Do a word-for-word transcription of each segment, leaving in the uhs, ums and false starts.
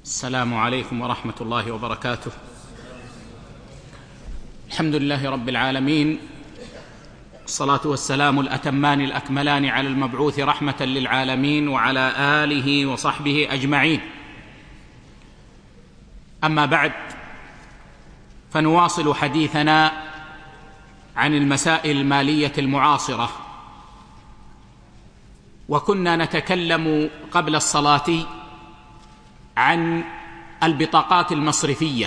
السلام عليكم ورحمة الله وبركاته. الحمد لله رب العالمين، الصلاة والسلام الأتمان الأكملان على المبعوث رحمة للعالمين وعلى آله وصحبه أجمعين. أما بعد، فنواصل حديثنا عن المسائل المالية المعاصرة، وكنا نتكلم قبل الصلاة عن البطاقات المصرفية،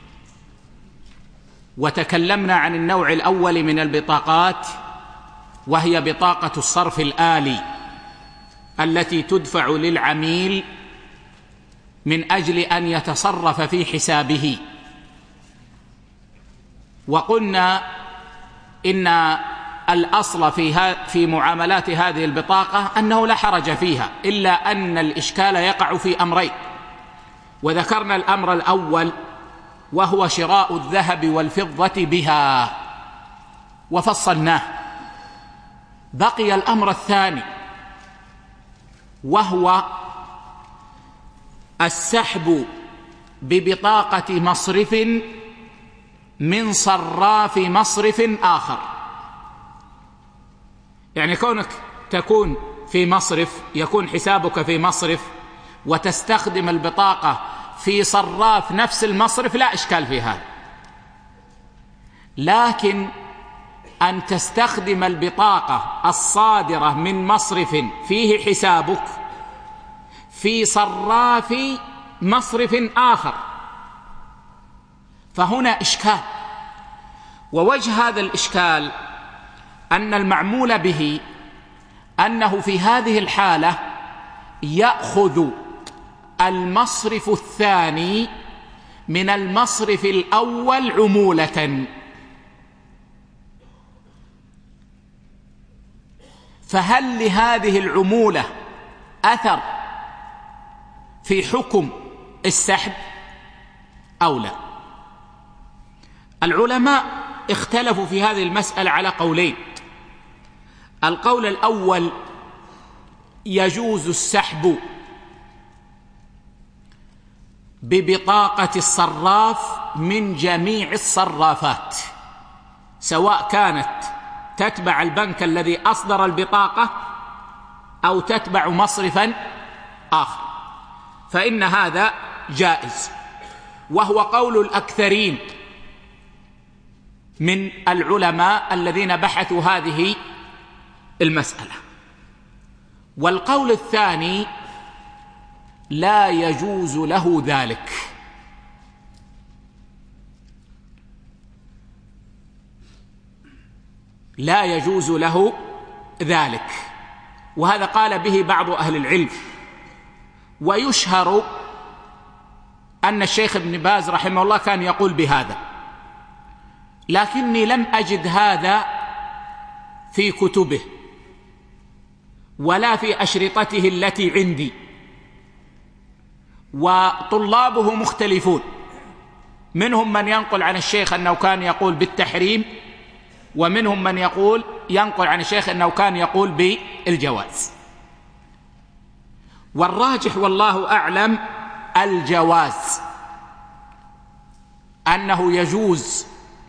وتكلمنا عن النوع الأول من البطاقات، وهي بطاقة الصرف الآلي التي تدفع للعميل من أجل أن يتصرف في حسابه. وقلنا إن الأصل في في معاملات هذه البطاقة أنه لا حرج فيها، إلا أن الإشكال يقع في أمرين، وذكرنا الأمر الأول وهو شراء الذهب والفضة بها وفصلناه. بقي الأمر الثاني وهو السحب ببطاقة مصرف من صراف مصرف آخر. يعني كونك تكون في مصرف، يكون حسابك في مصرف وتستخدم البطاقة في صراف نفس المصرف لا إشكال في هذا، لكن أن تستخدم البطاقة الصادرة من مصرف فيه حسابك في صراف مصرف آخر، فهنا إشكال. ووجه هذا الإشكال أن المعمول به أنه في هذه الحالة يأخذ المصرف الثاني من المصرف الأول عمولة، فهل لهذه العمولة أثر في حكم السحب أو لا؟ العلماء اختلفوا في هذه المسألة على قولين. القول الأول: يجوز السحب ببطاقة الصراف من جميع الصرافات، سواء كانت تتبع البنك الذي أصدر البطاقة أو تتبع مصرفا آخر، فإن هذا جائز، وهو قول الأكثرين من العلماء الذين بحثوا هذه المسألة. والقول الثاني: لا يجوز له ذلك، لا يجوز له ذلك، وهذا قال به بعض أهل العلم. ويشهر أن الشيخ ابن باز رحمه الله كان يقول بهذا، لكني لم أجد هذا في كتبه ولا في أشرطته التي عندي، وطلابه مختلفون، منهم من ينقل عن الشيخ أنه كان يقول بالتحريم، ومنهم من يقول ينقل عن الشيخ أنه كان يقول بالجواز. والراجح والله أعلم الجواز، أنه يجوز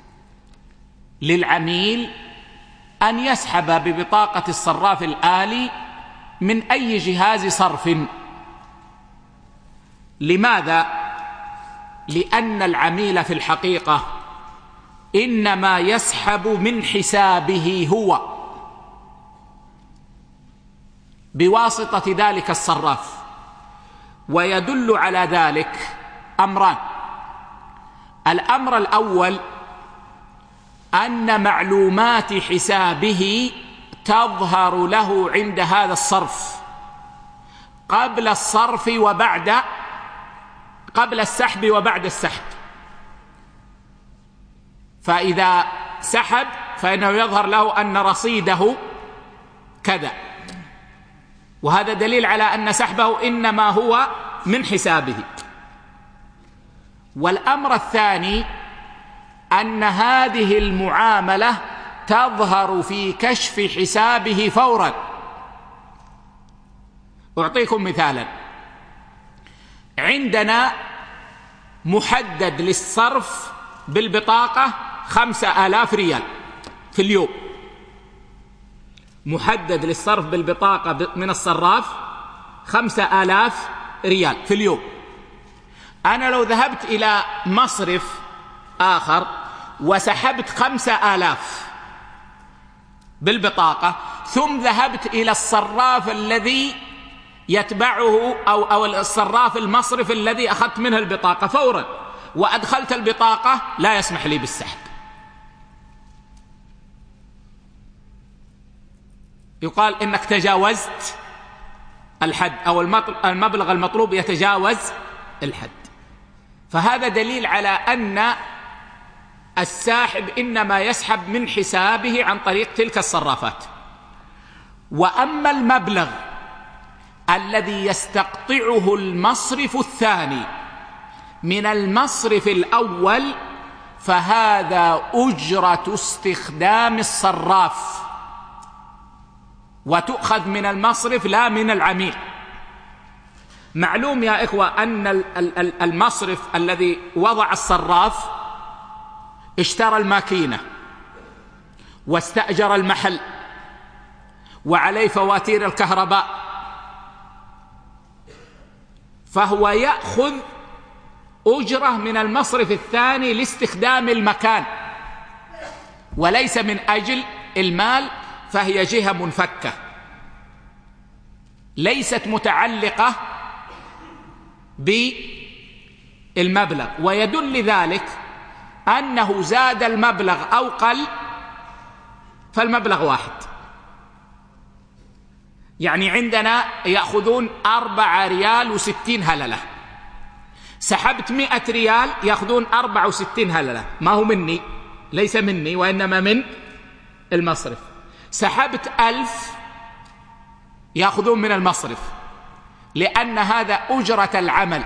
للعميل أن يسحب ببطاقة الصراف الآلي من أي جهاز صرف. لماذا؟ لأن العميل في الحقيقة إنما يسحب من حسابه هو بواسطة ذلك الصراف. ويدل على ذلك أمران: الأمر الأول أن معلومات حسابه تظهر له عند هذا الصرف قبل الصرف وبعد قبل السحب وبعد السحب. فإذا سحب فإنه يظهر له أن رصيده كذا، وهذا دليل على أن سحبه إنما هو من حسابه. والأمر الثاني أن هذه المعاملة تظهر في كشف حسابه فورا. أعطيكم مثالا: عندنا محدد للصرف بالبطاقة خمسة آلاف ريال في اليوم، محدد للصرف بالبطاقة من الصراف خمسة آلاف ريال في اليوم. أنا لو ذهبت إلى مصرف آخر وسحبت خمسة آلاف بالبطاقة، ثم ذهبت إلى الصراف الذي يتبعه أو, أو الصراف المصرف الذي أخذت منه البطاقة فورا وأدخلت البطاقة، لا يسمح لي بالسحب. يقال إنك تجاوزت الحد، أو المبلغ المطلوب يتجاوز الحد. فهذا دليل على أن الساحب إنما يسحب من حسابه عن طريق تلك الصرافات. وأما المبلغ الذي يستقطعه المصرف الثاني من المصرف الأول فهذا أجرة استخدام الصراف، وتؤخذ من المصرف لا من العميل. معلوم يا إخوة أن المصرف الذي وضع الصراف اشترى الماكينة واستأجر المحل وعليه فواتير الكهرباء، فهو يأخذ أجرة من المصرف الثاني لاستخدام المكان وليس من أجل المال، فهي جهة منفكة ليست متعلقة بالمبلغ. ويدل ذلك أنه زاد المبلغ أو قل فالمبلغ واحد. يعني عندنا يأخذون أربعة ريال وستين هللة، سحبت مئة ريال يأخذون أربعة وستين هللة، ما هو مني، ليس مني وإنما من المصرف. سحبت ألف يأخذون من المصرف، لأن هذا أجرة العمل،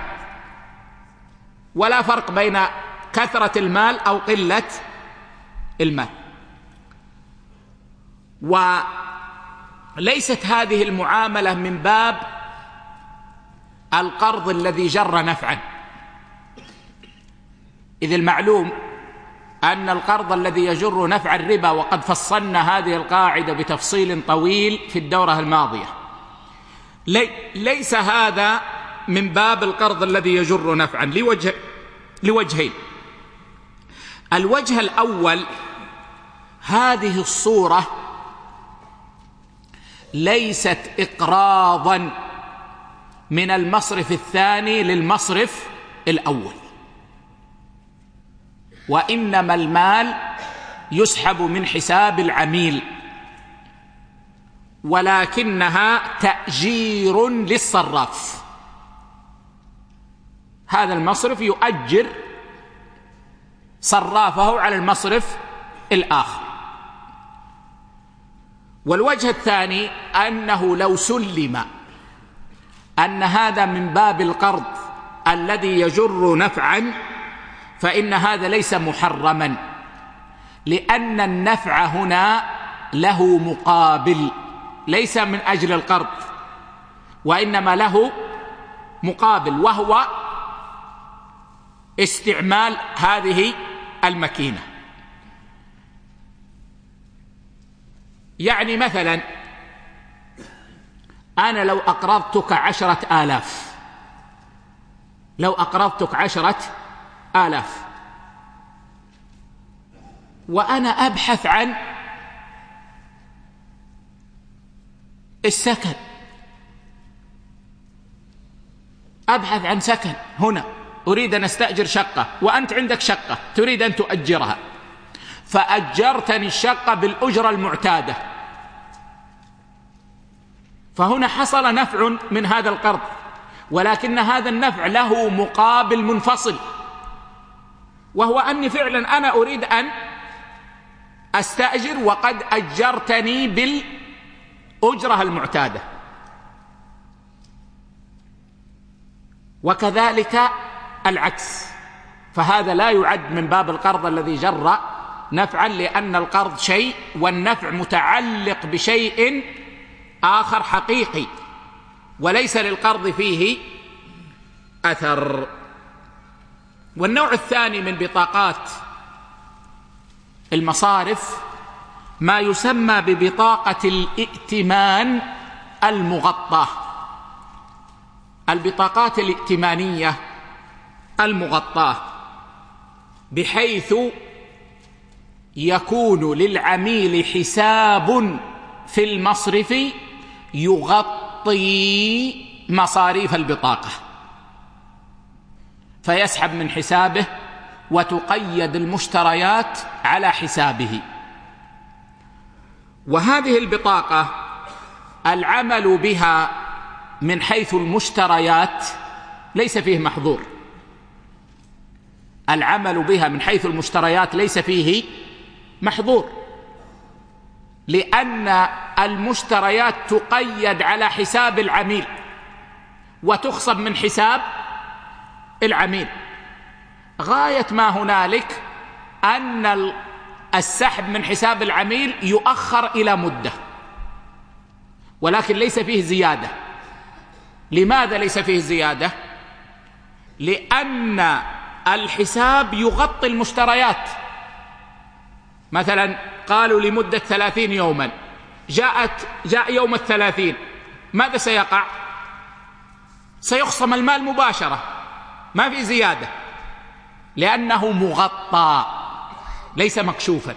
ولا فرق بين كثرة المال أو قلة المال. وليست هذه المعاملة من باب القرض الذي جر نفعا، إذ المعلوم أن القرض الذي يجر نفع الربا، وقد فصلنا هذه القاعدة بتفصيل طويل في الدورة الماضية، لي ليس هذا من باب القرض الذي يجر نفعا لوجه لوجهين. الوجه الأول، هذه الصورة ليست إقراضا من المصرف الثاني للمصرف الأول، وإنما المال يسحب من حساب العميل، ولكنها تأجير للصراف. هذا المصرف يؤجر صرافه على المصرف الآخر. والوجه الثاني أنه لو سلم أن هذا من باب القرض الذي يجر نفعا فإن هذا ليس محرما، لأن النفع هنا له مقابل، ليس من أجل القرض وإنما له مقابل، وهو استعمال هذه الماكينة. يعني مثلا أنا لو أقرضتك عشرة آلاف، لو أقرضتك عشرة آلاف وأنا أبحث عن السكن، أبحث عن سكن هنا، أريد أن أستأجر شقة، وأنت عندك شقة تريد أن تؤجرها، فأجرتني الشقة بالأجرة المعتادة، فهنا حصل نفع من هذا القرض، ولكن هذا النفع له مقابل منفصل، وهو أني فعلا أنا أريد أن أستأجر وقد أجرتني بالأجرة المعتادة. وكذلك العكس، فهذا لا يعد من باب القرض الذي جر نفعا، لأن القرض شيء والنفع متعلق بشيء آخر حقيقي، وليس للقرض فيه أثر. والنوع الثاني من بطاقات المصارف ما يسمى ببطاقة الائتمان المغطاة. البطاقات الائتمانية المغطاة بحيث يكون للعميل حساب في المصرف يغطي مصاريف البطاقة، فيسحب من حسابه وتقيد المشتريات على حسابه. وهذه البطاقة العمل بها من حيث المشتريات ليس فيه محظور، العمل بها من حيث المشتريات ليس فيه محظور، لأن المشتريات تقيد على حساب العميل وتخصم من حساب العميل. غاية ما هنالك أن السحب من حساب العميل يؤخر إلى مدة، ولكن ليس فيه زيادة. لماذا ليس فيه زيادة؟ لأن الحساب يغطي المشتريات. مثلا قالوا لمدة ثلاثين يوما، جاءت جاء يوم الثلاثين، ماذا سيقع؟ سيخصم المال مباشرة، ما في زيادة، لأنه مغطى ليس مكشوفا.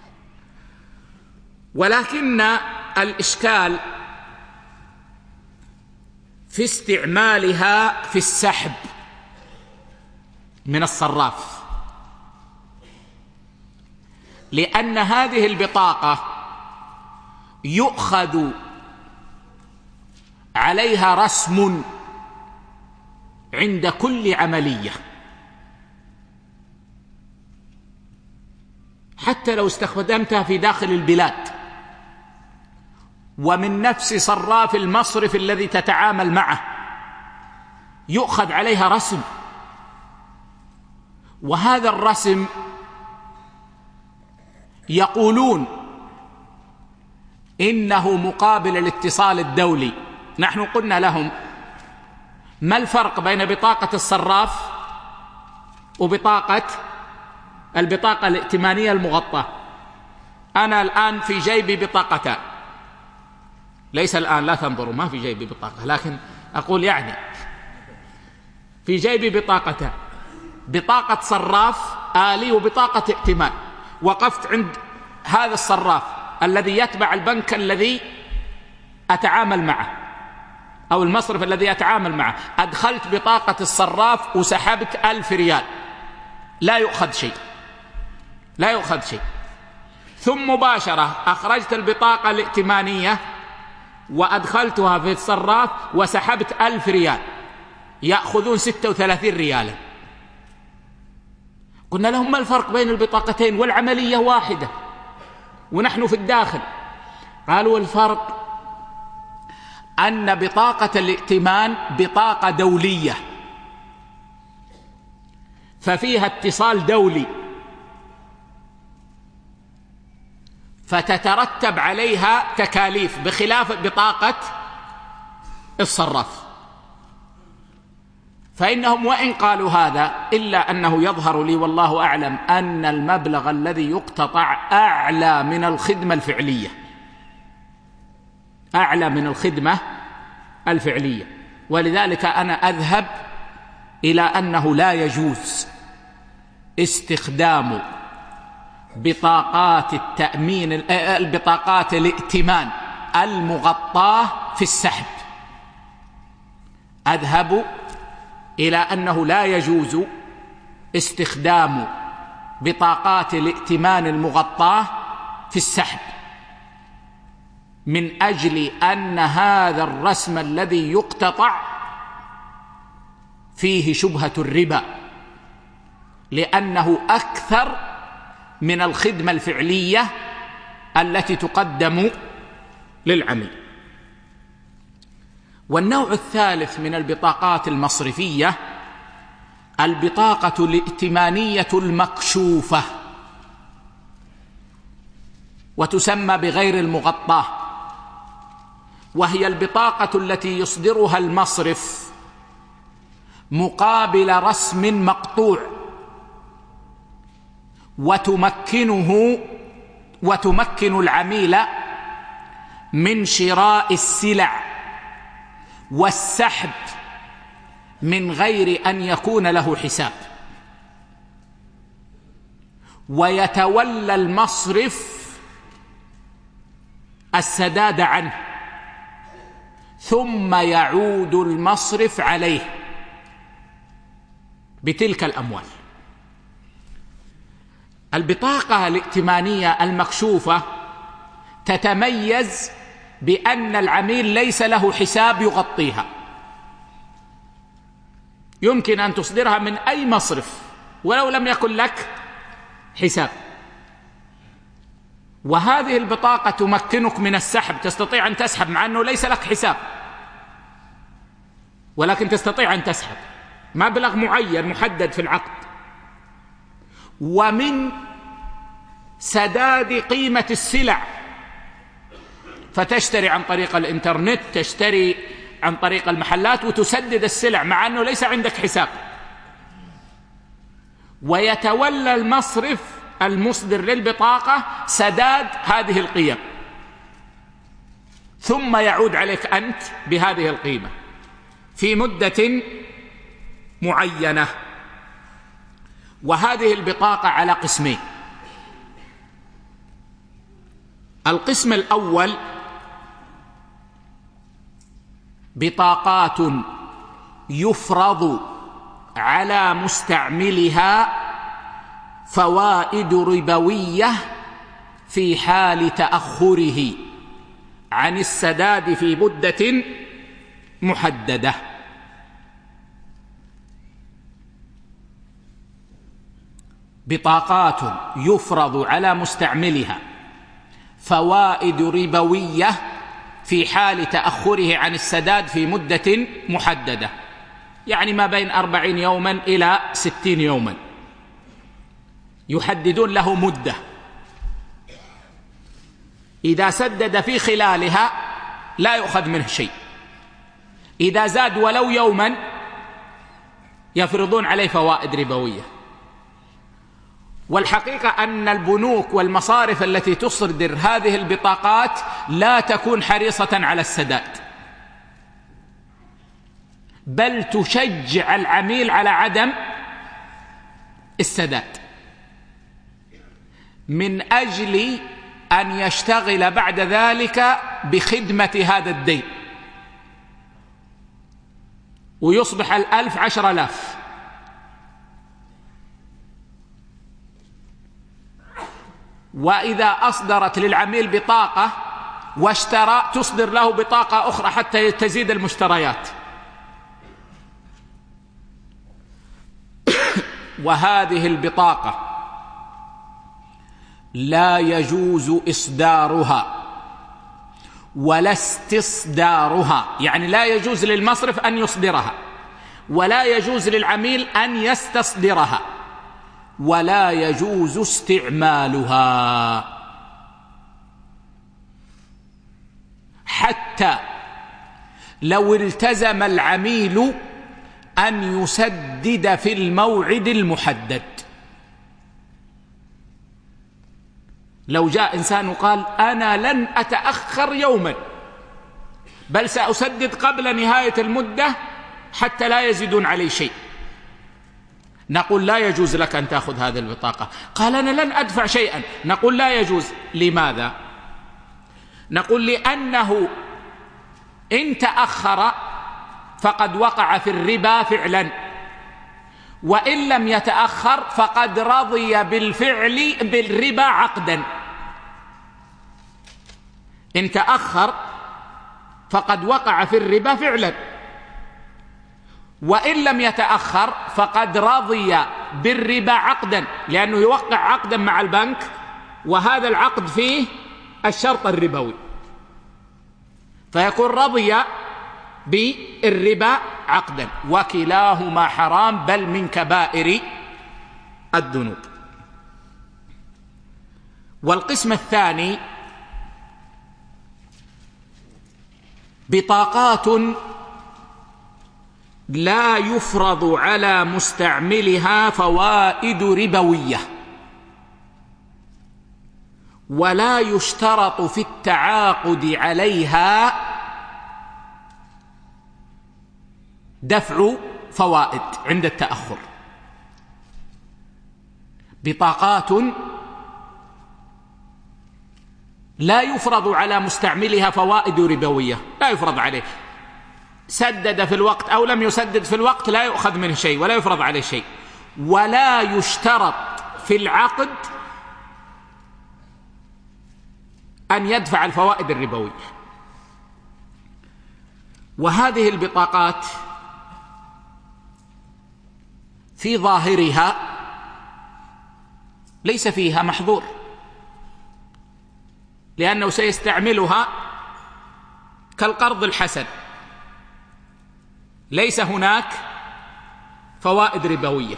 ولكن الإشكال في استعمالها في السحب من الصراف، لأن هذه البطاقة يؤخذ عليها رسم عند كل عملية، حتى لو استخدمتها في داخل البلاد ومن نفس صراف المصرف الذي تتعامل معه يؤخذ عليها رسم. وهذا الرسم يقولون إنه مقابل الاتصال الدولي. نحن قلنا لهم ما الفرق بين بطاقة الصراف وبطاقة البطاقة الائتمانية المغطاة؟ أنا الآن في جيبي بطاقتان، ليس الآن لا تنظروا ما في جيبي بطاقة، لكن أقول يعني في جيبي بطاقتان، بطاقة صراف آلي وبطاقة ائتمان. وقفت عند هذا الصراف الذي يتبع البنك الذي أتعامل معه أو المصرف الذي أتعامل معه، أدخلت بطاقة الصراف وسحبت ألف ريال، لا يؤخذ شيء، لا يؤخذ شيء. ثم مباشرة أخرجت البطاقة الائتمانية وأدخلتها في الصراف وسحبت ألف ريال، يأخذون ستة وثلاثين ريالا. قلنا لهم ما الفرق بين البطاقتين والعملية واحدة ونحن في الداخل؟ قالوا الفرق أن بطاقة الائتمان بطاقة دولية ففيها اتصال دولي، فتترتب عليها تكاليف بخلاف بطاقة الصراف. فإنهم وإن قالوا هذا إلا أنه يظهر لي والله أعلم أن المبلغ الذي يقتطع أعلى من الخدمة الفعلية، أعلى من الخدمة الفعلية. ولذلك أنا أذهب إلى أنه لا يجوز استخدام بطاقات التأمين البطاقات الائتمان المغطاة في السحب. أذهب إلى أنه لا يجوز استخدام بطاقات الائتمان المغطاة في السحب، من أجل أن هذا الرسم الذي يقتطع فيه شبهة الربا، لأنه أكثر من الخدمة الفعلية التي تقدم للعميل. والنوع الثالث من البطاقات المصرفية البطاقة الائتمانية المكشوفة، وتسمى بغير المغطاة، وهي البطاقة التي يصدرها المصرف مقابل رسم مقطوع وتمكنه وتمكن العميل من شراء السلع والسحب من غير أن يكون له حساب، ويتولى المصرف السداد عنه، ثم يعود المصرف عليه بتلك الأموال. البطاقة الائتمانية المكشوفة تتميز بأن العميل ليس له حساب يغطيها، يمكن أن تصدرها من أي مصرف ولو لم يكن لك حساب. وهذه البطاقة تمكنك من السحب، تستطيع أن تسحب مع أنه ليس لك حساب، ولكن تستطيع أن تسحب مبلغ معين محدد في العقد، ومن سداد قيمة السلع، فتشتري عن طريق الإنترنت، تشتري عن طريق المحلات وتسدد السلع مع أنه ليس عندك حساب. ويتولى المصرف المصدر للبطاقة سداد هذه القيم، ثم يعود عليك أنت بهذه القيمة في مدة معينة. وهذه البطاقة على قسمين: القسم الأول بطاقات يفرض على مستعملها فوائد ربوية في حال تأخره عن السداد في مدة محددة. بطاقات يفرض على مستعملها فوائد ربوية في حال تأخره عن السداد في مدة محددة، يعني ما بين أربعين يوما إلى ستين يوما، يحددون له مدة، إذا سدد في خلالها لا يؤخذ منه شيء، إذا زاد ولو يوما يفرضون عليه فوائد ربوية. والحقيقة أن البنوك والمصارف التي تصدر هذه البطاقات لا تكون حريصة على السداد، بل تشجع العميل على عدم السداد من أجل أن يشتغل بعد ذلك بخدمة هذا الدين، ويصبح الألف عشر آلاف. وإذا أصدرت للعميل بطاقة واشترى تصدر له بطاقة أخرى حتى تزيد المشتريات. وهذه البطاقة لا يجوز إصدارها ولا استصدارها، يعني لا يجوز للمصرف أن يصدرها، ولا يجوز للعميل أن يستصدرها، ولا يجوز استعمالها، حتى لو التزم العميل أن يسدد في الموعد المحدد. لو جاء إنسان وقال أنا لن أتأخر يوما، بل سأسدد قبل نهاية المدة حتى لا يزيدون علي شيء، نقول لا يجوز لك أن تأخذ هذه البطاقة. قال أنا لن أدفع شيئا، نقول لا يجوز. لماذا؟ نقول لأنه إن تأخر فقد وقع في الربا فعلا، وإن لم يتأخر فقد رضي بالفعل بالربا عقدا. إن تأخر فقد وقع في الربا فعلا، وإن لم يتأخر فقد رضي بالربا عقدا، لأنه يوقع عقدا مع البنك وهذا العقد فيه الشرط الربوي، فيكون رضي بالربا عقدا، وكلاهما حرام بل من كبائر الذنوب. والقسم الثاني بطاقات لا يفرض على مستعملها فوائد ربوية ولا يشترط في التعاقد عليها دفع فوائد عند التأخر. بطاقات لا يفرض على مستعملها فوائد ربوية، لا يفرض عليه، سدد في الوقت أو لم يسدد في الوقت لا يؤخذ منه شيء ولا يفرض عليه شيء، ولا يشترط في العقد أن يدفع الفوائد الربوية. وهذه البطاقات في ظاهرها ليس فيها محظور، لأنه سيستعملها كالقرض الحسن، ليس هناك فوائد ربوية.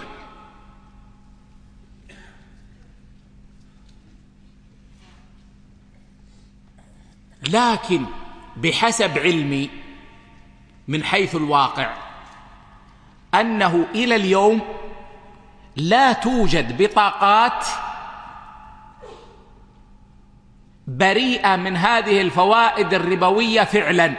لكن بحسب علمي من حيث الواقع أنه إلى اليوم لا توجد بطاقات بريئة من هذه الفوائد الربوية فعلا،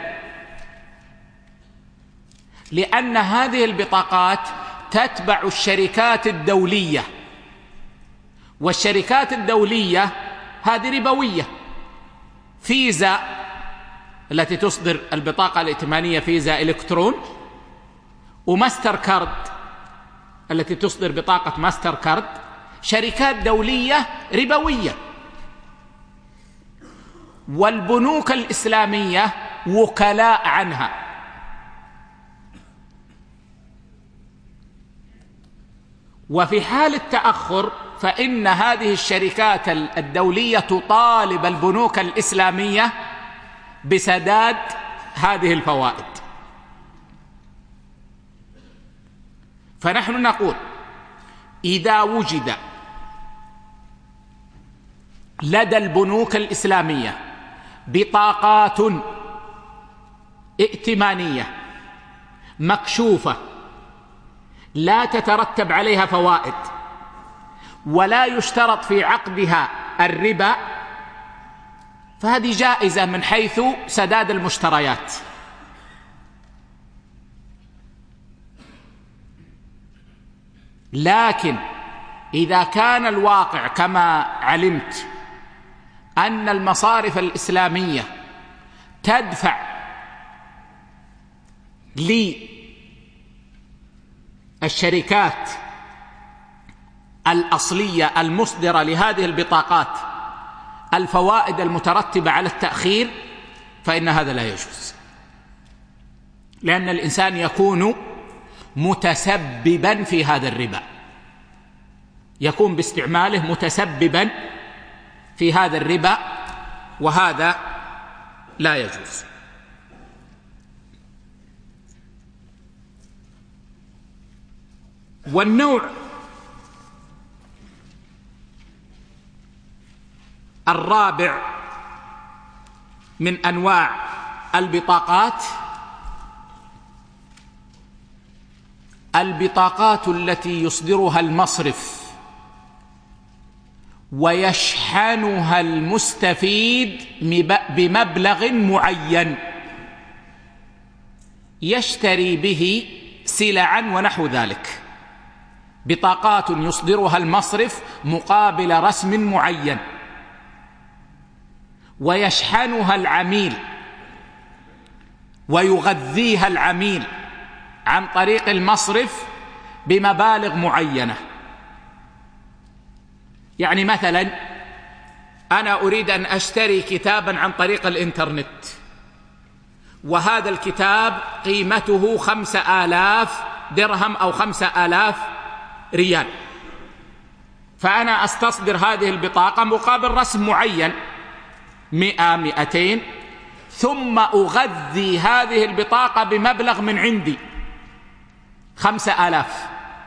لأن هذه البطاقات تتبع الشركات الدولية، والشركات الدولية هذه ربوية. فيزا التي تصدر البطاقة الائتمانية فيزا إلكترون، وماستر كارد التي تصدر بطاقة ماستر كارد، شركات دولية ربوية. والبنوك الإسلامية وكلاء عنها. وفي حال التأخر فإن هذه الشركات الدولية تطالب البنوك الإسلامية بسداد هذه الفوائد. فنحن نقول إذا وجد لدى البنوك الإسلامية بطاقات ائتمانية مكشوفة لا تترتب عليها فوائد ولا يشترط في عقدها الربا، فهذه جائزة من حيث سداد المشتريات. لكن إذا كان الواقع كما علمت أن المصارف الإسلامية تدفع للشركات الأصلية المصدرة لهذه البطاقات الفوائد المترتبة على التأخير، فإن هذا لا يجوز، لأن الإنسان يكون متسببا في هذا الربا، يكون باستعماله متسببا في هذا الربا، وهذا لا يجوز. والنوع الرابع من أنواع البطاقات البطاقات التي يصدرها المصرف ويشحنها المستفيد بمبلغ معين يشتري به سلعا ونحو ذلك. بطاقات يصدرها المصرف مقابل رسم معين ويشحنها العميل ويغذيها العميل عن طريق المصرف بمبالغ معينة. يعني مثلا أنا أريد أن أشتري كتابا عن طريق الإنترنت، وهذا الكتاب قيمته خمسة آلاف درهم أو خمسة آلاف ريال، فأنا أستصدر هذه البطاقة مقابل رسم معين مئة مئتين، ثم أغذي هذه البطاقة بمبلغ من عندي خمسة آلاف،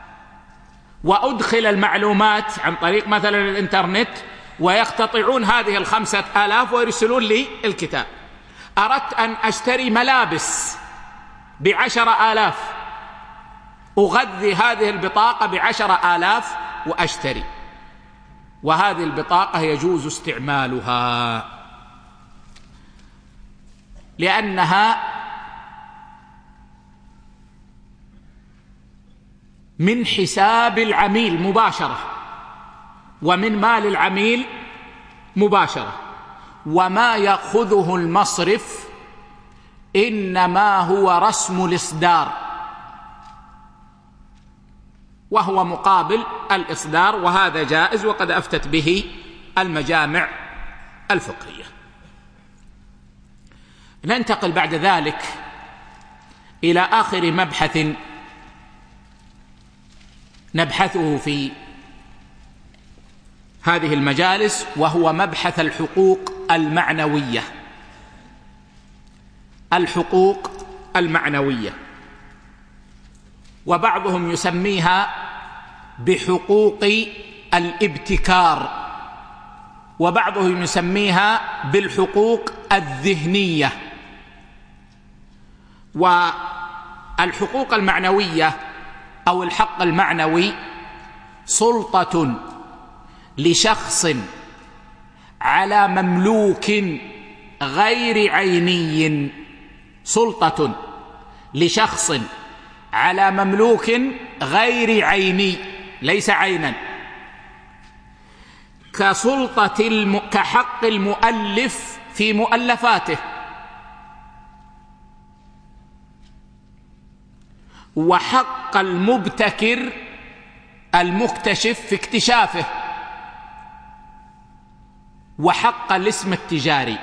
وأدخل المعلومات عن طريق مثلا الإنترنت، ويقتطعون هذه الخمسة آلاف ويرسلون لي الكتاب. أردت أن أشتري ملابس بعشرة آلاف، أغذي هذه البطاقة بعشرة آلاف وأشتري، وهذه البطاقة يجوز استعمالها لأنها من حساب العميل مباشرة ومن مال العميل مباشرة، وما يأخذه المصرف إنما هو رسم الإصدار، وهو مقابل الإصدار، وهذا جائز وقد أفتت به المجامع الفقهية. ننتقل بعد ذلك إلى آخر مبحث نبحثه في هذه المجالس، وهو مبحث الحقوق المعنوية. الحقوق المعنوية، وبعضهم يسميها بحقوق الابتكار، وبعضهم يسميها بالحقوق الذهنية. والحقوق المعنوية أو الحق المعنوي سلطة لشخص على مملوك غير عيني، سلطة لشخص على مملوك غير عيني، ليس عينا، كسلطة الم... كحق المؤلف في مؤلفاته، وحق المبتكر المكتشف في اكتشافه، وحق الاسم التجاري.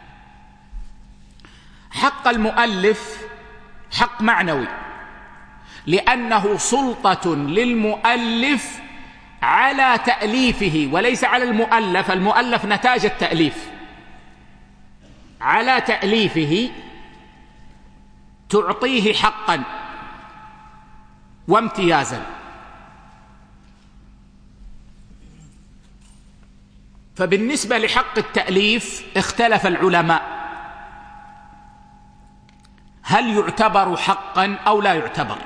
حق المؤلف حق معنوي لأنه سلطة للمؤلف على تأليفه وليس على المؤلف، المؤلف نتاج التأليف، على تأليفه تعطيه حقا وامتيازا. فبالنسبة لحق التأليف اختلف العلماء هل يعتبر حقا أو لا يعتبر،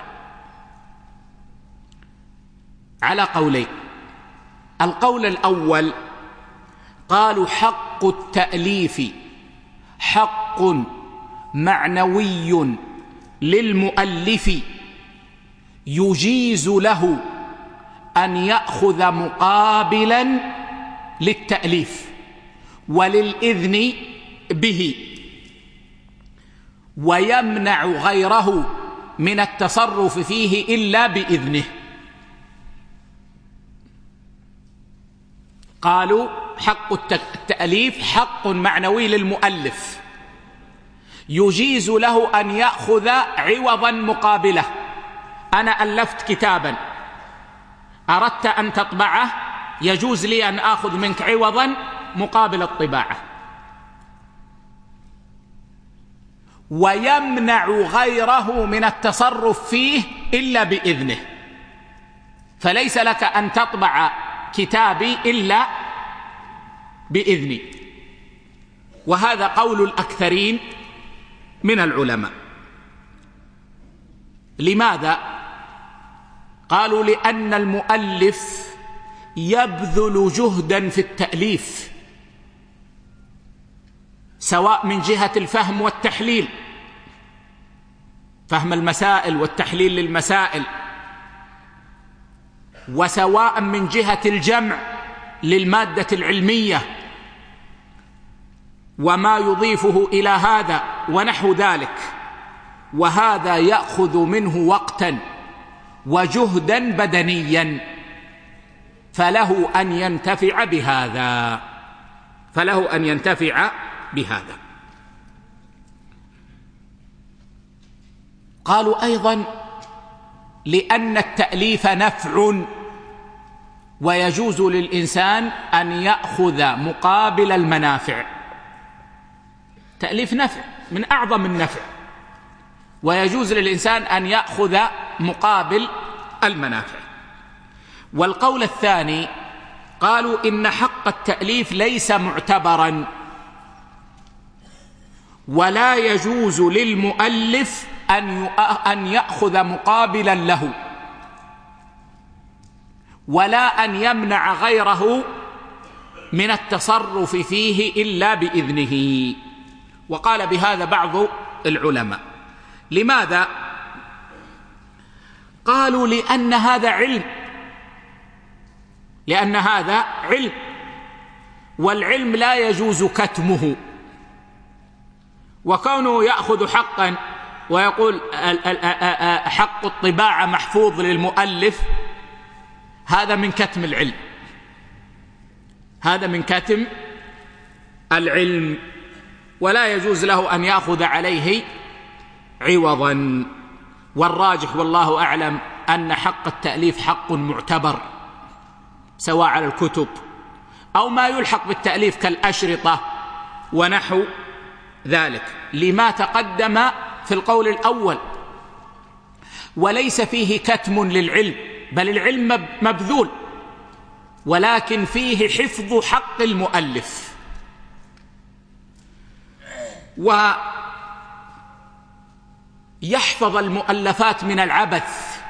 على قولين. القول الأول قالوا حق التأليف حق معنوي للمؤلف يجيز له أن يأخذ مقابلا للتأليف وللإذن به، ويمنع غيره من التصرف فيه إلا بإذنه. قالوا حق التأليف حق معنوي للمؤلف يجيز له أن يأخذ عوضا مقابله. أنا ألفت كتابا أردت أن تطبعه، يجوز لي أن آخذ منك عوضا مقابل الطباعة، ويمنع غيره من التصرف فيه إلا بإذنه. فليس لك أن تطبع كتابي إلا بإذني. وهذا قول الأكثرين من العلماء. لماذا؟ قالوا لأن المؤلف يبذل جهدا في التأليف، سواء من جهة الفهم والتحليل، فهم المسائل والتحليل للمسائل، وسواء من جهة الجمع للمادة العلمية وما يضيفه إلى هذا ونحو ذلك، وهذا يأخذ منه وقتا وجهدا بدنيا، فله أن ينتفع بهذا فله أن ينتفع بهذا. قالوا أيضا لأن التأليف نفع، ويجوز للإنسان أن يأخذ مقابل المنافع. تأليف نفع من أعظم النفع، ويجوز للإنسان أن يأخذ مقابل المنافع. والقول الثاني قالوا إن حق التأليف ليس معتبرا، ولا يجوز للمؤلف أن يأخذ مقابلا له، ولا أن يمنع غيره من التصرف فيه إلا بإذنه. وقال بهذا بعض العلماء. لماذا؟ قالوا لأن هذا علم، لأن هذا علم، والعلم لا يجوز كتمه. وكونه يأخذ حقا ويقول حق الطباعة محفوظ للمؤلف، هذا من كتم العلم، هذا من كتم العلم، ولا يجوز له أن يأخذ عليه عوضا. والراجح والله أعلم أن حق التأليف حق معتبر، سواء على الكتب أو ما يلحق بالتأليف كالأشرطة ونحو ذلك، لما تقدم في القول الأول. وليس فيه كتم للعلم، بل العلم مبذول، ولكن فيه حفظ حق المؤلف. ويحفظ المؤلفات من العبث.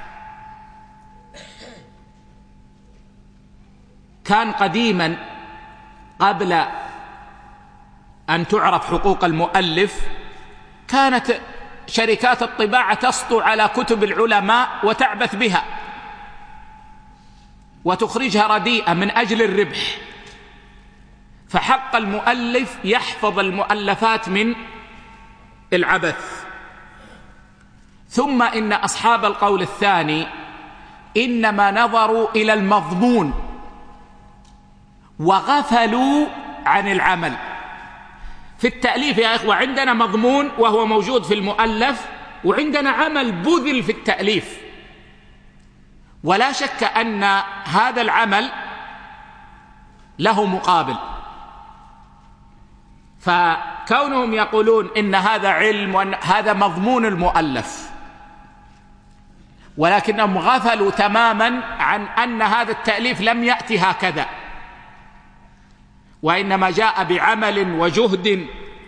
كان قديما قبل أن تعرف حقوق المؤلف كانت شركات الطباعة تسطو على كتب العلماء وتعبث بها وتخرجها رديئة من أجل الربح. فحق المؤلف يحفظ المؤلفات من العبث. ثم إن أصحاب القول الثاني إنما نظروا إلى المضمون وغفلوا عن العمل. في التأليف يا إخوة عندنا مضمون وهو موجود في المؤلف، وعندنا عمل بذل في التأليف، ولا شك أن هذا العمل له مقابل. فكونهم يقولون إن هذا علم وأن هذا مضمون المؤلف، ولكنهم غفلوا تماما عن أن هذا التأليف لم يأتي هكذا، وإنما جاء بعمل وجهد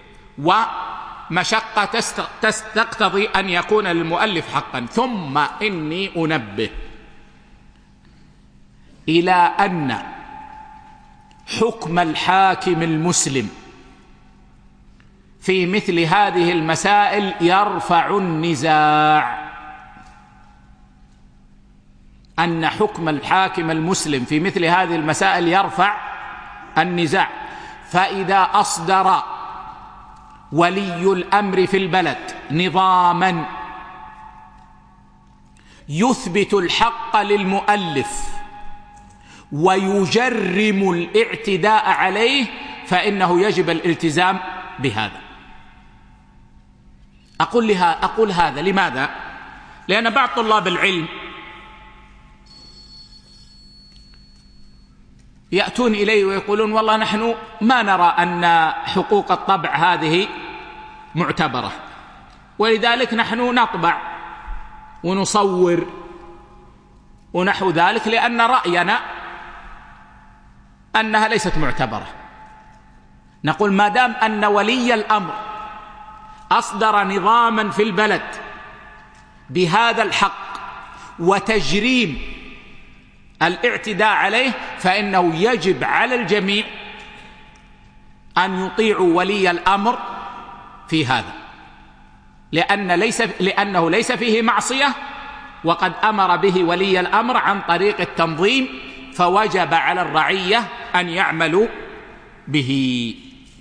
ومشقة تقتضي أن يكون للمؤلف حقا. ثم إني أنبه إلى أن حكم الحاكم المسلم في مثل هذه المسائل يرفع النزاع. أن حكم الحاكم المسلم في مثل هذه المسائل يرفع النزاع. فإذا أصدر ولي الأمر في البلد نظاما يثبت الحق للمؤلف ويجرم الاعتداء عليه، فإنه يجب الالتزام بهذا. أقول لها أقول هذا لماذا؟ لأن بعض طلاب العلم يأتون إلي ويقولون والله نحن ما نرى أن حقوق الطبع هذه معتبرة، ولذلك نحن نطبع ونصور ونحو ذلك، لأن رأينا أنها ليست معتبرة. نقول ما دام أن ولي الأمر أصدر نظاما في البلد بهذا الحق وتجريم الاعتداء عليه، فإنه يجب على الجميع أن يطيعوا ولي الأمر في هذا، لأن ليس لأنه ليس فيه معصية، وقد أمر به ولي الأمر عن طريق التنظيم، فوجب على الرعية أن يعملوا به.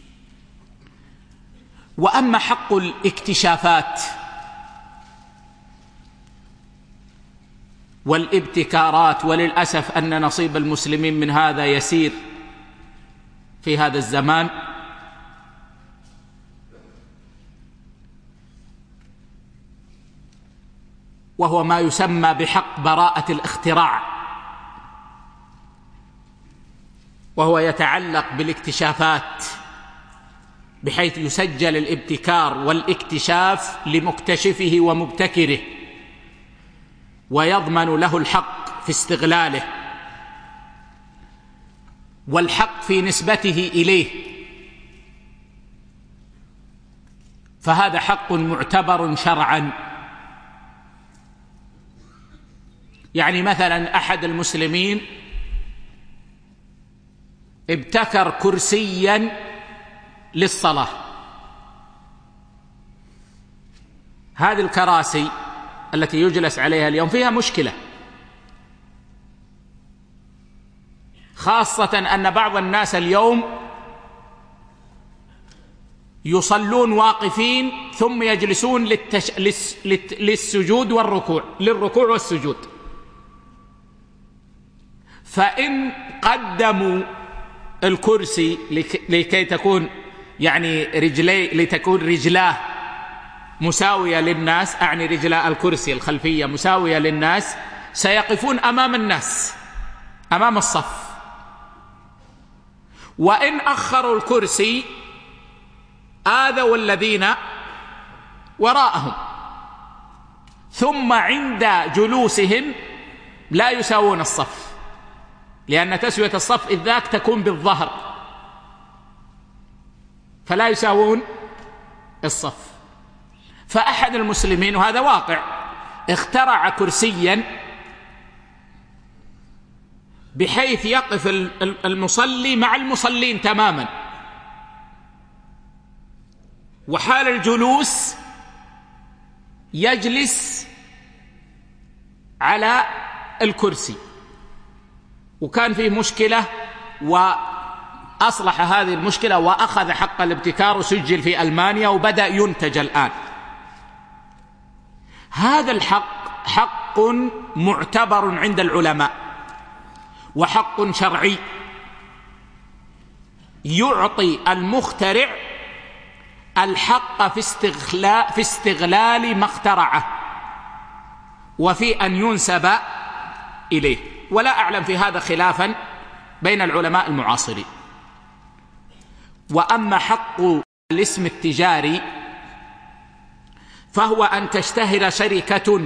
وأما حق الاكتشافات والابتكارات، وللأسف أن نصيب المسلمين من هذا يسير في هذا الزمان، وهو ما يسمى بحق براءة الاختراع، وهو يتعلق بالاكتشافات، بحيث يسجل الابتكار والاكتشاف لمكتشفه ومبتكره، ويضمن له الحق في استغلاله والحق في نسبته إليه. فهذا حق معتبر شرعا. يعني مثلا أحد المسلمين ابتكر كرسيا للصلاة. هذه الكراسي التي يجلس عليها اليوم فيها مشكلة، خاصة أن بعض الناس اليوم يصلون واقفين ثم يجلسون للتش... للس... للسجود والركوع للركوع والسجود، فإن قدموا الكرسي لكي تكون يعني رجلي لتكون رجلاه مساوية للناس، أعني رجلاء الكرسي الخلفية مساوية للناس، سيقفون أمام الناس أمام الصف. وإن أخروا الكرسي آذوا الذين وراءهم، ثم عند جلوسهم لا يساوون الصف، لأن تسوية الصف إذ ذاك تكون بالظهر، فلا يساوون الصف. فأحد المسلمين، وهذا واقع، اخترع كرسيا بحيث يقف المصلي مع المصلين تماما، وحال الجلوس يجلس على الكرسي. وكان فيه مشكلة وأصلح هذه المشكلة وأخذ حق الابتكار وسجل في ألمانيا وبدأ ينتج الآن. هذا الحق حق معتبر عند العلماء وحق شرعي، يعطي المخترع الحق في استغلال, في استغلال ما اخترعه وفي أن ينسب إليه، ولا أعلم في هذا خلافا بين العلماء المعاصرين. وأما حق الاسم التجاري فهو أن تشتهر شركة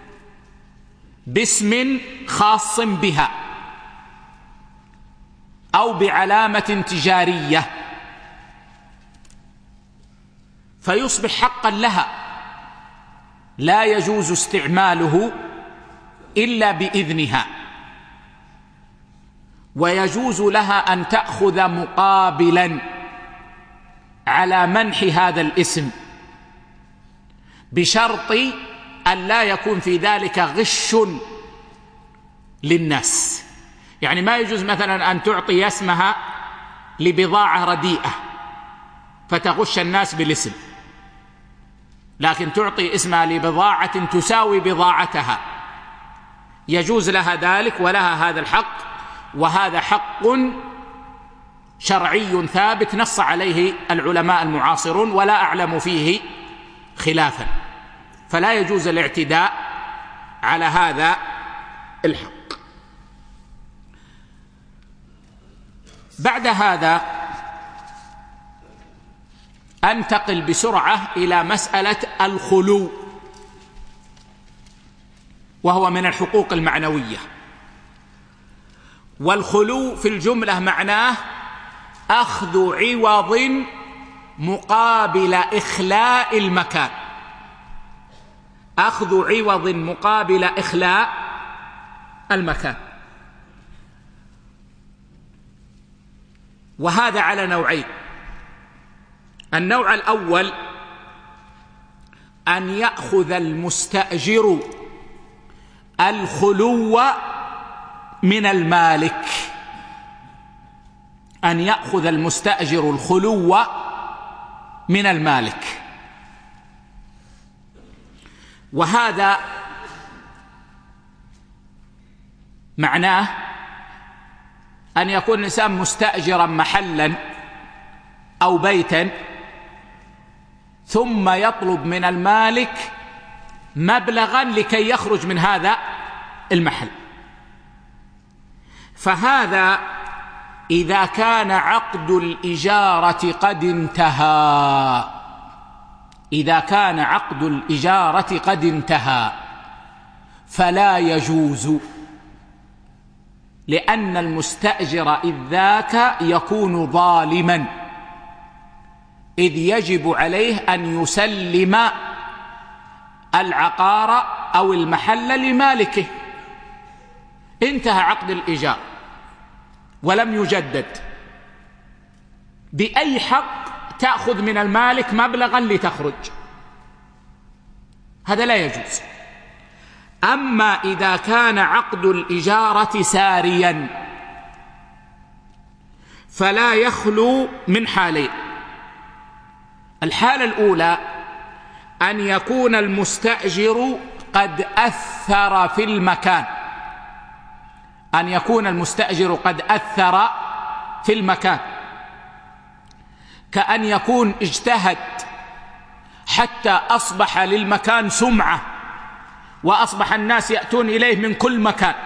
باسم خاص بها أو بعلامة تجارية فيصبح حقا لها، لا يجوز استعماله إلا بإذنها، ويجوز لها أن تأخذ مقابلا على منح هذا الاسم بشرط أن لا يكون في ذلك غش للناس. يعني ما يجوز مثلا أن تعطي اسمها لبضاعة رديئة فتغش الناس بالاسم، لكن تعطي اسمها لبضاعة تساوي بضاعتها، يجوز لها ذلك ولها هذا الحق، وهذا حق شرعي ثابت نص عليه العلماء المعاصرون ولا أعلم فيه خلافا، فلا يجوز الاعتداء على هذا الحق. بعد هذا أنتقل بسرعة إلى مسألة الخلو، وهو من الحقوق المعنوية. والخلو في الجملة معناه أخذ عوض مقابل إخلاء المكان، أخذ عوض مقابل إخلاء المكان. وهذا على نوعين: النوع الأول أن يأخذ المستأجر الخلو من المالك، أن يأخذ المستأجر الخلو من المالك. وهذا معناه أن يكون الإنسان مستأجرا محلا أو بيتا ثم يطلب من المالك مبلغا لكي يخرج من هذا المحل. فهذا إذا كان عقد الإجارة قد انتهى، إذا كان عقد الإجارة قد انتهى فلا يجوز، لأن المستأجر إذ ذاك يكون ظالما، إذ يجب عليه أن يسلم العقار أو المحل لمالكه. انتهى عقد الإيجار ولم يجدد، بأي حق تأخذ من المالك مبلغا لتخرج؟ هذا لا يجوز. أما إذا كان عقد الإجارة ساريا فلا يخلو من حالين. الحالة الأولى أن يكون المستأجر قد أثر في المكان، أن يكون المستأجر قد أثر في المكان، كأن يكون اجتهد حتى أصبح للمكان سمعة وأصبح الناس يأتون إليه من كل مكان،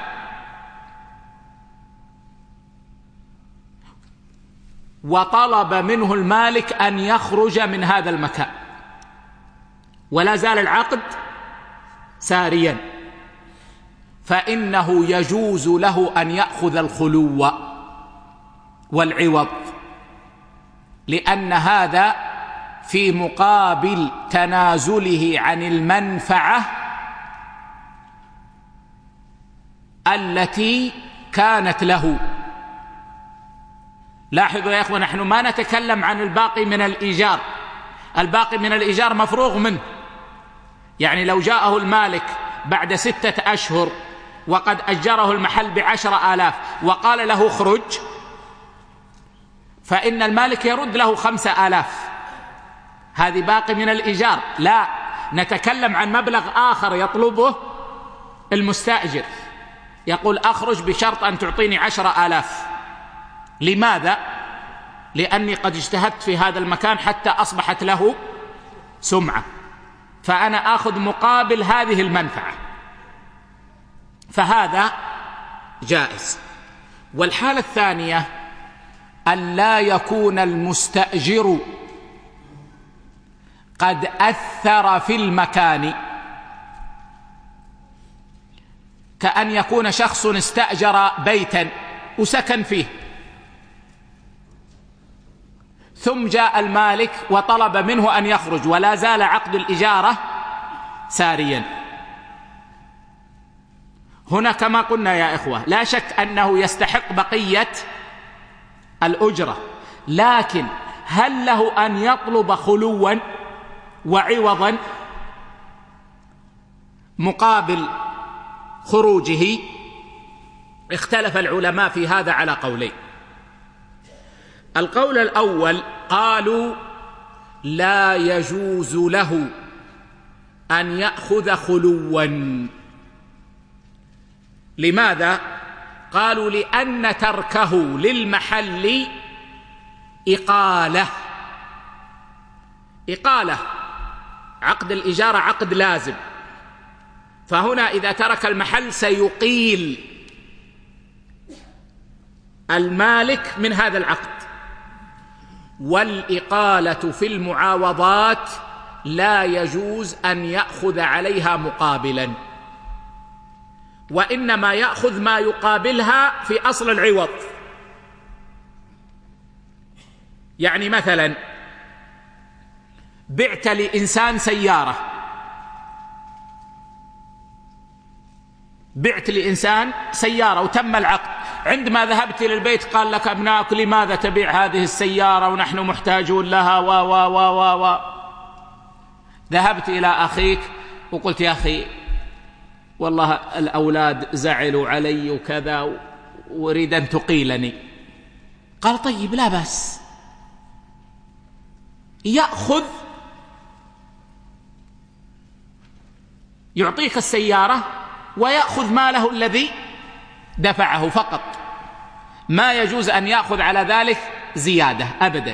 وطلب منه المالك أن يخرج من هذا المكان ولا زال العقد ساريا، فإنه يجوز له أن يأخذ الخلو والعوض، لأن هذا في مقابل تنازله عن المنفعة التي كانت له. لاحظوا يا إخوة، نحن ما نتكلم عن الباقي من الإيجار، الباقي من الإيجار مفروغ منه. يعني لو جاءه المالك بعد ستة أشهر وقد أجره المحل بعشر آلاف وقال له اخرج، فإن المالك يرد له خمسة آلاف، هذه باقي من الإيجار. لا، نتكلم عن مبلغ آخر يطلبه المستأجر، يقول أخرج بشرط أن تعطيني عشر آلاف. لماذا؟ لأني قد اجتهدت في هذا المكان حتى أصبحت له سمعة، فأنا آخذ مقابل هذه المنفعة، فهذا جائز. والحالة الثانية أن لا يكون المستأجر قد أثر في المكان، كأن يكون شخص استأجر بيتا وسكن فيه، ثم جاء المالك وطلب منه أن يخرج ولا زال عقد الإجارة ساريا. هنا كما قلنا يا إخوة لا شك أنه يستحق بقية الأجرة، لكن هل له أن يطلب خلوا وعوضا مقابل خروجه؟ اختلف العلماء في هذا على قولين. القول الأول قالوا لا يجوز له أن يأخذ خلوا. لماذا؟ قالوا لأن تركه للمحل إقالة. إقالة، عقد الإجارة عقد لازم، فهنا إذا ترك المحل سيقيل المالك من هذا العقد. والإقالة في المعاوضات لا يجوز أن يأخذ عليها مقابلا، وإنما يأخذ ما يقابلها في أصل العوض. يعني مثلا بعت لإنسان سيارة، بعت لإنسان سيارة وتم العقد، عندما ذهبت إلى البيت قال لك أبنائك لماذا تبيع هذه السيارة ونحن محتاجون لها و و و و و ذهبت إلى أخيك وقلت يا أخي والله الأولاد زعلوا علي وكذا وأريد أن تقيلني. قال طيب لا بأس، يأخذ يعطيك السيارة ويأخذ ماله الذي دفعه فقط، ما يجوز أن يأخذ على ذلك زيادة أبدا.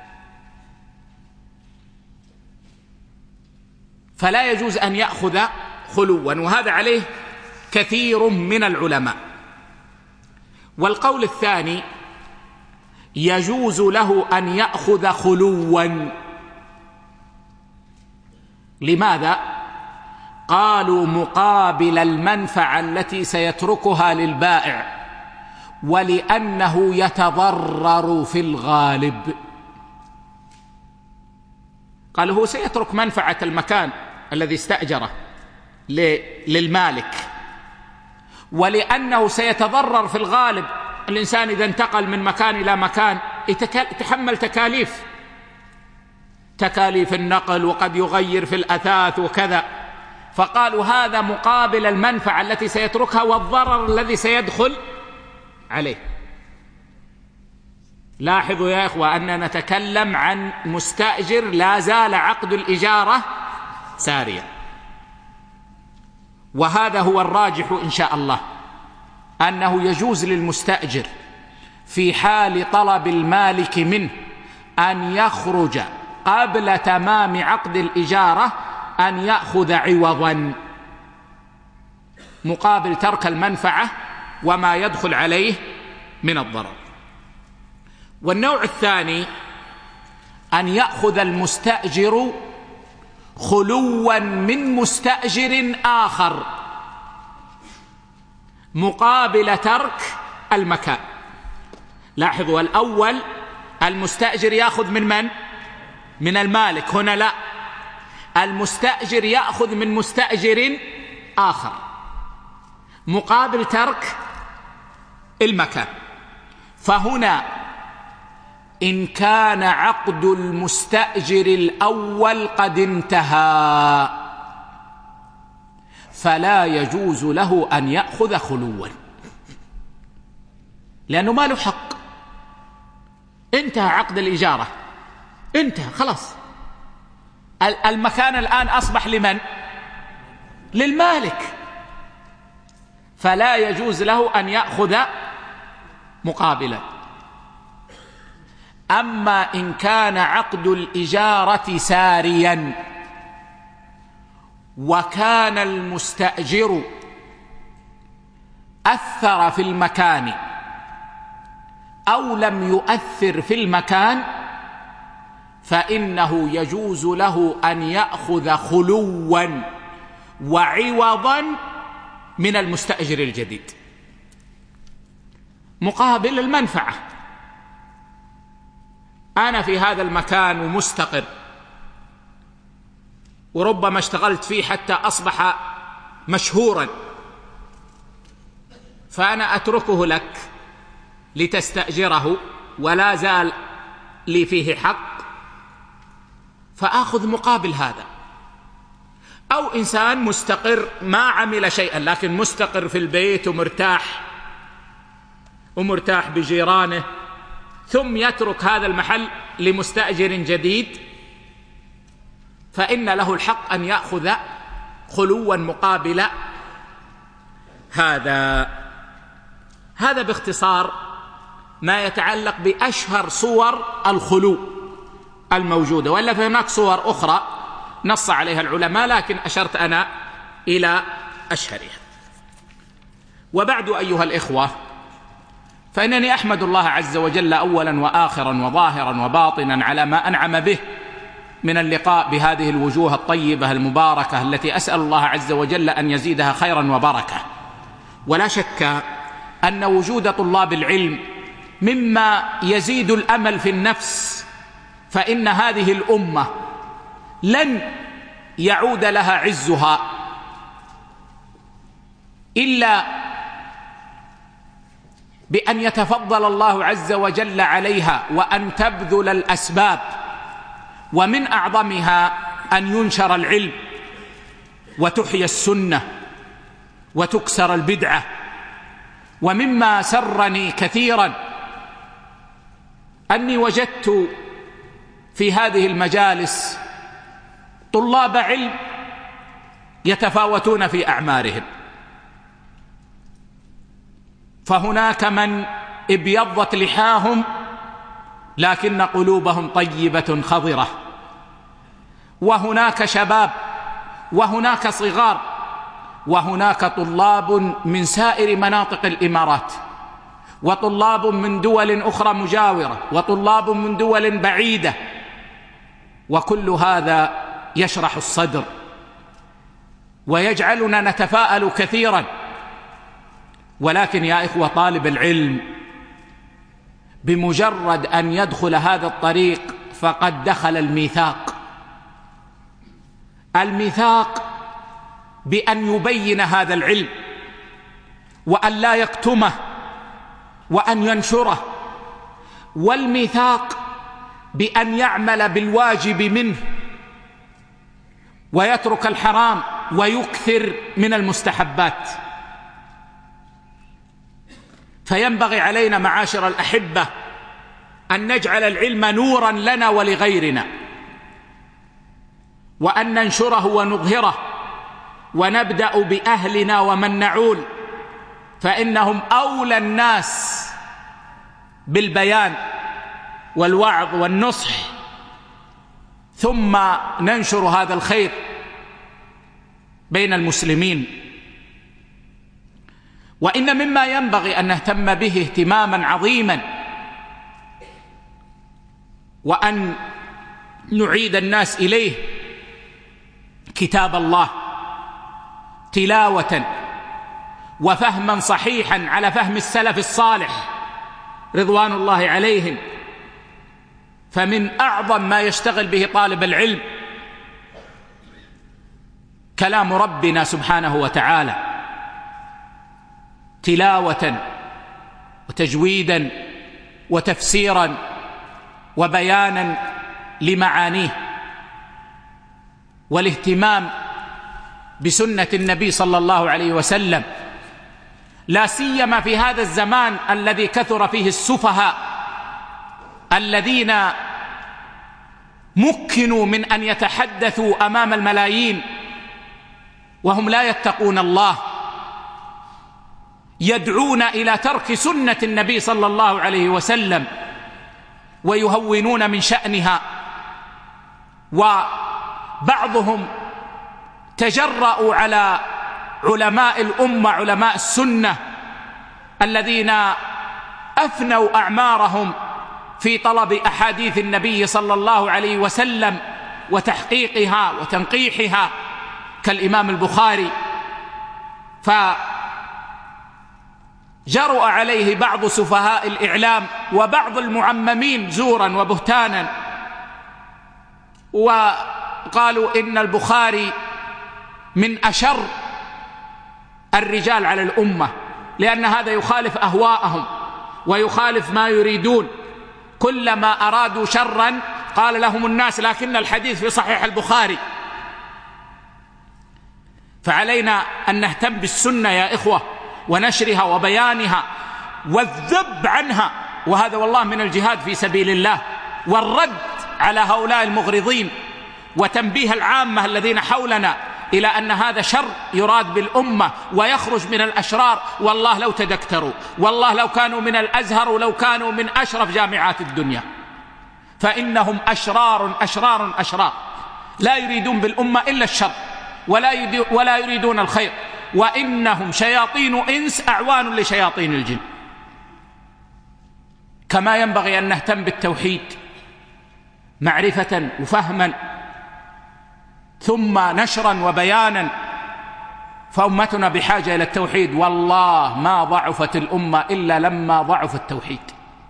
فلا يجوز أن يأخذ خلوا، وهذا عليه كثير من العلماء. والقول الثاني يجوز له أن يأخذ خلوا. لماذا؟ قالوا مقابل المنفعة التي سيتركها للبائع، ولأنه يتضرر في الغالب. قالوا هو سيترك منفعة المكان الذي استأجره للمالك، ولأنه سيتضرر في الغالب. الإنسان إذا انتقل من مكان إلى مكان يتحمل تكاليف تكاليف النقل، وقد يغير في الأثاث وكذا، فقالوا هذا مقابل المنفعة التي سيتركها والضرر الذي سيدخل عليه. لاحظوا يا إخوة أننا نتكلم عن مستأجر لا زال عقد الإجارة ساريا، وهذا هو الراجح إن شاء الله، أنه يجوز للمستأجر في حال طلب المالك منه أن يخرج قبل تمام عقد الإجارة أن يأخذ عوضا مقابل ترك المنفعة وما يدخل عليه من الضرر. والنوع الثاني أن يأخذ المستأجر خلوا من مستأجر آخر مقابل ترك المكان. لاحظوا، الأول المستأجر يأخذ من من؟ من المالك. هنا لا، المستأجر يأخذ من مستأجر آخر مقابل ترك المكان. فهنا إن كان عقد المستأجر الأول قد انتهى فلا يجوز له أن يأخذ خلوا، لأنه ما له حق، انتهى عقد الإجارة، انتهى خلاص. المكان الآن أصبح لمن؟ للمالك، فلا يجوز له أن يأخذ مقابلا. أما إن كان عقد الإجارة ساريا وكان المستأجر أثر في المكان أو لم يؤثر في المكان فإنه يجوز له أن يأخذ خلوا وعوضا من المستأجر الجديد مقابل المنفعة. أنا في هذا المكان ومستقر، وربما اشتغلت فيه حتى أصبح مشهورا، فأنا أتركه لك لتستأجره ولا زال لي فيه حق، فآخذ مقابل هذا. أو إنسان مستقر ما عمل شيئا لكن مستقر في البيت ومرتاح ومرتاح بجيرانه، ثم يترك هذا المحل لمستأجر جديد، فإن له الحق أن يأخذ خلوا مقابل هذا. هذا باختصار ما يتعلق بأشهر صور الخلو الموجودة، وإلا فهناك صور أخرى نص عليها العلماء لكن أشرت أنا إلى أشهرها. وبعد أيها الإخوة، فإنني أحمد الله عز وجل أولا وآخرا وظاهرا وباطنا على ما أنعم به من اللقاء بهذه الوجوه الطيبة المباركة التي أسأل الله عز وجل أن يزيدها خيرا وبركة. ولا شك أن وجود طلاب العلم مما يزيد الأمل في النفس، فإن هذه الأمة لن يعود لها عزها إلا بأن يتفضل الله عز وجل عليها وأن تبذل الأسباب، ومن أعظمها أن ينشر العلم وتحيى السنة وتكسر البدعة. ومما سرني كثيرا أني وجدت في هذه المجالس طلاب علم يتفاوتون في أعمارهم، فهناك من ابيضت لحاهم لكن قلوبهم طيبة خضرة، وهناك شباب وهناك صغار وهناك طلاب من سائر مناطق الإمارات، وطلاب من دول أخرى مجاورة، وطلاب من دول بعيدة، وكل هذا يشرح الصدر ويجعلنا نتفاءل كثيرا. ولكن يا إخوة، طالب العلم بمجرد أن يدخل هذا الطريق فقد دخل الميثاق الميثاق بأن يبين هذا العلم وأن لا يكتمه وأن ينشره والميثاق بأن يعمل بالواجب منه ويترك الحرام ويكثر من المستحبات. فينبغي علينا معاشر الأحبة أن نجعل العلم نورا لنا ولغيرنا، وأن ننشره ونظهره، ونبدأ بأهلنا ومن نعول، فإنهم أولى الناس بالبيان والوعظ والنصح، ثم ننشر هذا الخير بين المسلمين. وإن مما ينبغي أن نهتم به اهتماما عظيما وأن نعيد الناس إليه كتاب الله تلاوة وفهما صحيحا على فهم السلف الصالح رضوان الله عليهم. فمن أعظم ما يشتغل به طالب العلم كلام ربنا سبحانه وتعالى تلاوة وتجويدا وتفسيرا وبيانا لمعانيه، والاهتمام بسنة النبي صلى الله عليه وسلم، لا سيما في هذا الزمان الذي كثر فيه السفهاء الذين مكنوا من أن يتحدثوا أمام الملايين وهم لا يتقون الله، يدعون إلى ترك سنة النبي صلى الله عليه وسلم ويهونون من شأنها. وبعضهم تجرأوا على علماء الأمة علماء السنة الذين أفنوا أعمارهم في طلب أحاديث النبي صلى الله عليه وسلم وتحقيقها وتنقيحها كالإمام البخاري، فجرؤ عليه بعض سفهاء الإعلام وبعض المعممين زورا وبهتانا، وقالوا إن البخاري من أشر الرجال على الأمة، لأن هذا يخالف أهواءهم ويخالف ما يريدون. كلما أرادوا شرا قال لهم الناس لكن الحديث في صحيح البخاري. فعلينا أن نهتم بالسنة يا إخوة ونشرها وبيانها والذب عنها، وهذا والله من الجهاد في سبيل الله، والرد على هؤلاء المغرضين، وتنبيه العامة الذين حولنا إلى أن هذا شر يراد بالأمة ويخرج من الأشرار. والله لو تدكتروا، والله لو كانوا من الأزهر ولو كانوا من أشرف جامعات الدنيا، فإنهم أشرار أشرار أشرار لا يريدون بالأمة إلا الشر ولا يريدون الخير، وإنهم شياطين إنس أعوان لشياطين الجن. كما ينبغي أن نهتم بالتوحيد معرفة وفهما ثم نشرا وبيانا، فأمتنا بحاجة إلى التوحيد. والله ما ضعفت الأمة إلا لما ضعف التوحيد.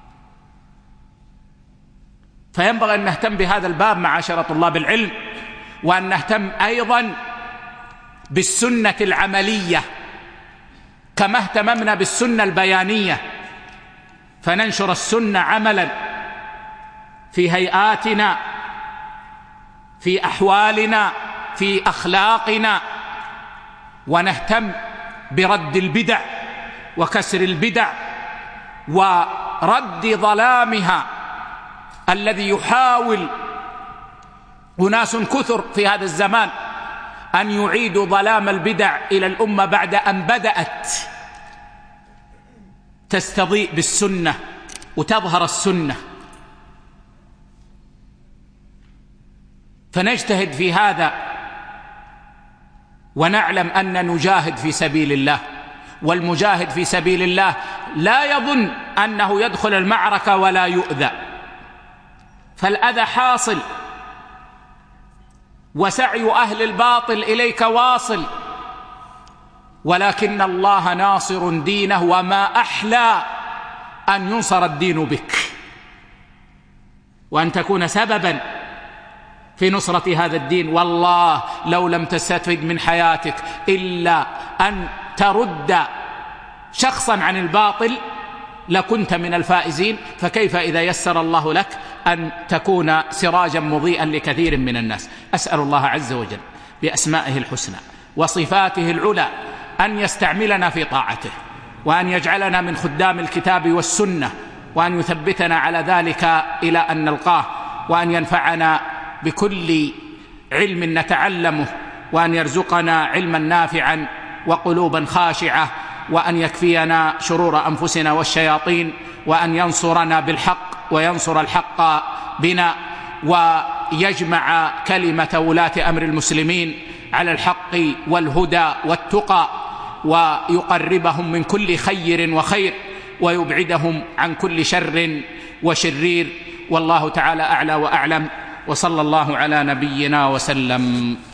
فينبغي أن نهتم بهذا الباب معاشر طلاب العلم، وأن نهتم أيضا بالسنة العملية كما اهتممنا بالسنة البيانية، فننشر السنة عملا في هيئاتنا، في أحوالنا، في أخلاقنا، ونهتم برد البدع وكسر البدع ورد ظلامها الذي يحاول أناس كثر في هذا الزمان أن يعيدوا ظلام البدع إلى الأمة بعد أن بدأت تستضيء بالسنة وتظهر السنة. فنجتهد في هذا ونعلم أن نجاهد في سبيل الله، والمجاهد في سبيل الله لا يظن أنه يدخل المعركة ولا يؤذى، فالأذى حاصل وسعي أهل الباطل إليك واصل، ولكن الله ناصر دينه، وما أحلى أن ينصر الدين بك وأن تكون سببا في نصرة هذا الدين. والله لو لم تستفد من حياتك إلا أن ترد شخصا عن الباطل لكنت من الفائزين، فكيف إذا يسر الله لك أن تكون سراجا مضيئا لكثير من الناس. أسأل الله عز وجل بأسمائه الحسنى وصفاته العلى أن يستعملنا في طاعته، وأن يجعلنا من خدام الكتاب والسنة، وأن يثبتنا على ذلك إلى أن نلقاه، وأن ينفعنا بكل علم نتعلمه، وأن يرزقنا علما نافعا وقلوبا خاشعة، وأن يكفينا شرور أنفسنا والشياطين، وأن ينصرنا بالحق وينصر الحق بنا، ويجمع كلمة ولاة أمر المسلمين على الحق والهدى والتقى، ويقربهم من كل خير وخير، ويبعدهم عن كل شر وشرير. والله تعالى أعلى وأعلم، وصلى الله على نبينا وسلم.